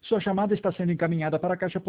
Sua chamada está sendo encaminhada para a caixa